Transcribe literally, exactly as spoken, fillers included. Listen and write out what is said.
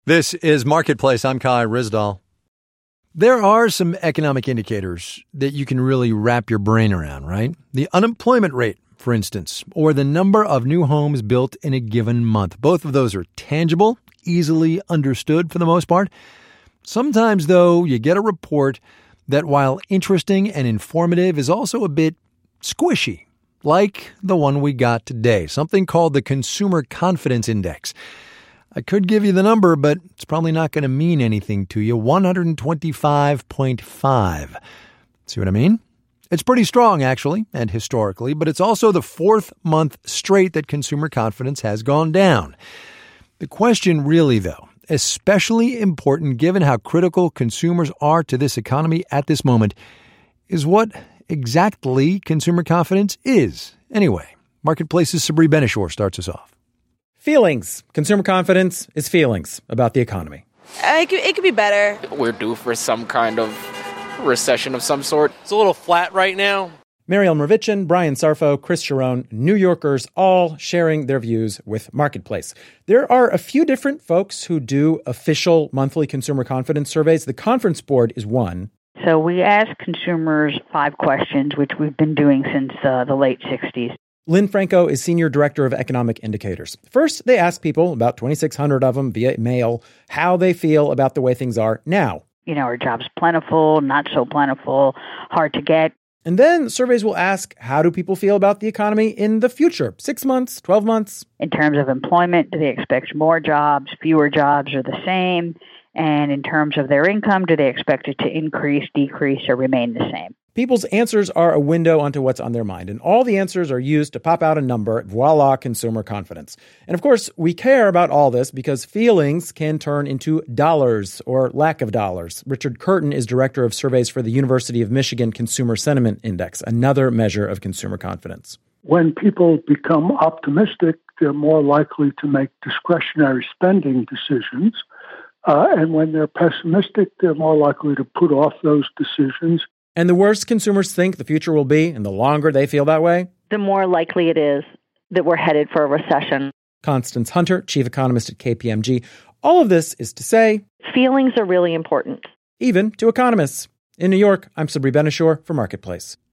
This is Marketplace. I'm Kai Ryssdal. There are some economic indicators that you can really wrap your brain around, right? The unemployment rate, for instance, or the number of new homes built in a given month. Both of those are tangible, easily understood for the most part. Sometimes, though, you get a report that, while interesting and informative, is also a bit squishy, like the one we got today, something called the Consumer Confidence Index. I could give you the number, but it's probably not going to mean anything to you. one hundred twenty-five point five. See what I mean? It's pretty strong, actually, and historically, but it's also the fourth month straight that consumer confidence has gone down. The question really, though, especially important given how critical consumers are to this economy at this moment, is what exactly consumer confidence is. Anyway, Marketplace's Sabri Ben-Achour starts us off. Feelings. Consumer confidence is feelings about the economy. Uh, it, could, it could be better. We're due for some kind of recession of some sort. It's a little flat right now. Mariel Mervichin, Brian Sarfo, Chris Sharon, New Yorkers, all sharing their views with Marketplace. There are a few different folks who do official monthly consumer confidence surveys. The Conference Board is one. So we ask consumers five questions, which we've been doing since uh, the late sixties. Lynn Franco is Senior Director of Economic Indicators. First, they ask people, about twenty-six hundred of them via mail, how they feel about the way things are now. You know, are jobs plentiful, not so plentiful, hard to get? And then surveys will ask, how do people feel about the economy in the future? Six months, twelve months? In terms of employment, do they expect more jobs, fewer jobs, or the same? And in terms of their income, do they expect it to increase, decrease, or remain the same? People's answers are a window onto what's on their mind, and all the answers are used to pop out a number, voila, consumer confidence. And of course, we care about all this because feelings can turn into dollars or lack of dollars. Richard Curtin is director of surveys for the University of Michigan Consumer Sentiment Index, another measure of consumer confidence. When people become optimistic, they're more likely to make discretionary spending decisions. Uh, and when they're pessimistic, they're more likely to put off those decisions. And the worse consumers think the future will be, and the longer they feel that way, the more likely it is that we're headed for a recession. Constance Hunter, chief economist at K P M G. All of this is to say, feelings are really important. Even to economists. In New York, I'm Sabri Ben-Achour for Marketplace.